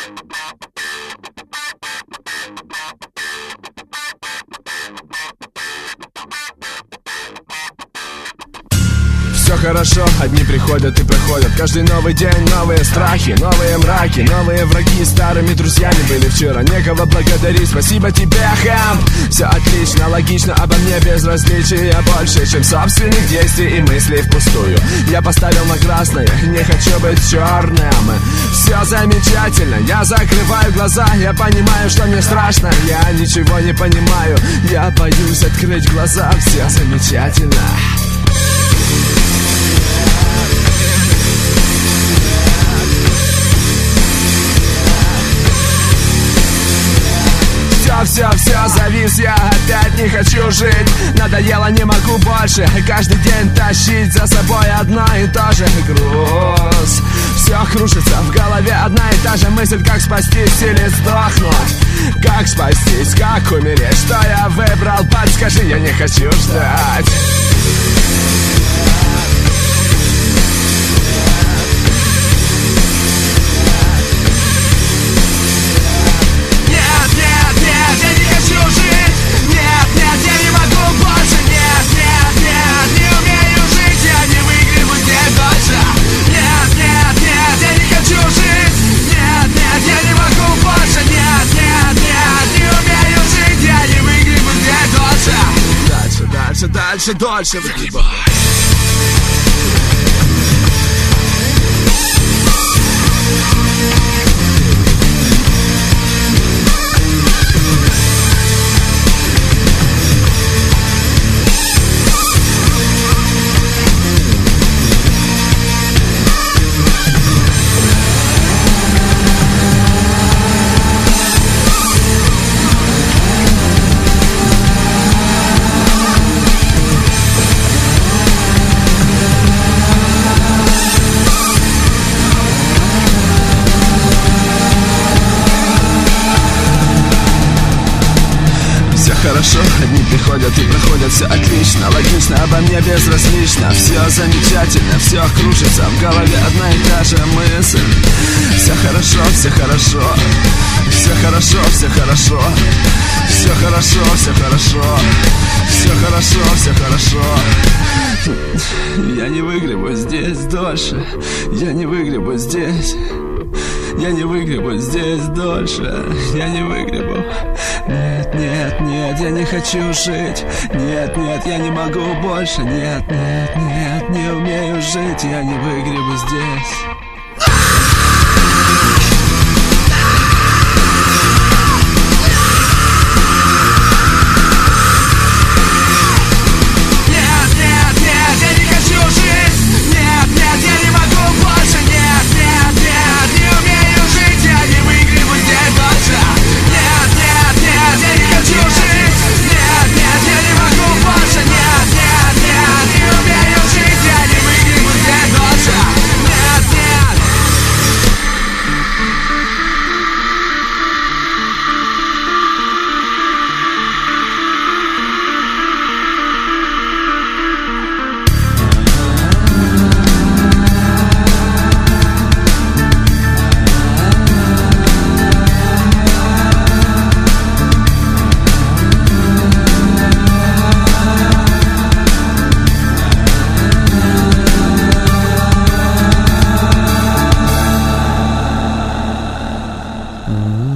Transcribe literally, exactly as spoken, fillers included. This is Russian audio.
Все хорошо, одни приходят и проходят. Каждый новый день новые страхи, новые мраки, новые враги. Старыми друзьями были вчера, некого благодарить. Спасибо тебе, хэм. Все отлично, логично, обо мне безразличия больше, чем собственных действий и мыслей впустую. Я поставил на красное, не хочу быть черным. Все замечательно, я закрываю глаза. Я понимаю, что мне страшно, я ничего не понимаю. Я боюсь открыть глаза, все замечательно. Все, все, завис, я опять не хочу жить. Надоело, не могу больше каждый день тащить за собой одно и то же груз. Все кружится в голове, одна и та же мысль: как спастись или сдохнуть. Как спастись, как умереть, что я выбрал, подскажи, я не хочу ждать. Дальше, дальше выгребай. Хорошо, одни приходят и проходят, все отлично, логично, обо мне безразлично. Все замечательно, все кружится в голове, одна и та же мысль. Все хорошо, все хорошо, все хорошо, все хорошо, все хорошо, все хорошо, все хорошо, все хорошо. Я не выгребу здесь дольше, я не выгребу здесь. Я не выгребу здесь дольше, я не выгребу. Нет, нет, нет, я не хочу жить. Нет, нет, я не могу больше. Нет, нет, нет, не умею жить. Я не выгребу здесь. Mm-hmm.